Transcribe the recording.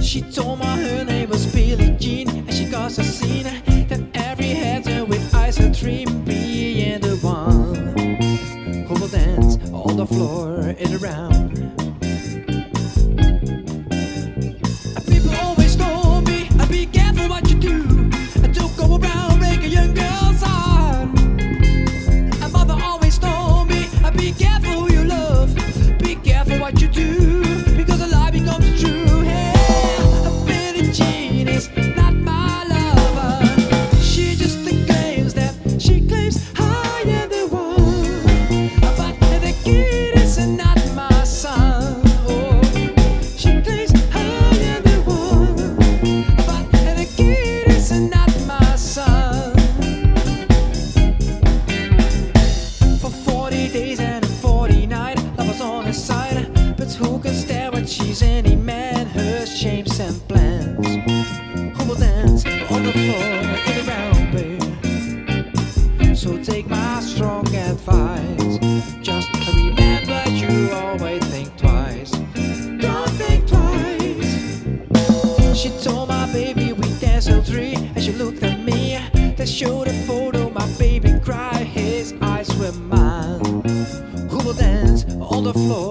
She told me her name was Billie Jean, and she got so seen that every head with eyes a dream being the one who will dance on the floor and around. People always told me, be careful what you do, and don't go around breaking young girls' heart. And mother always told me, be careful who you love, be careful what you do, because a lie becomes true. Not my lover. She just claims that she claims I am the one, but the kid is not my son. Oh, she claims I am the one, but the kid is not my son. For 40 days and 40 nights, love was on her side, but who can stand when she's any man? Her shapes and plans. Who will dance on the floor in the round, babe? So take my strong advice. Just remember, you always think twice. Don't think twice. She told my baby we danced till 3, and she looked at me. They showed a photo, my baby cried. His eyes were mine. Who will dance on the floor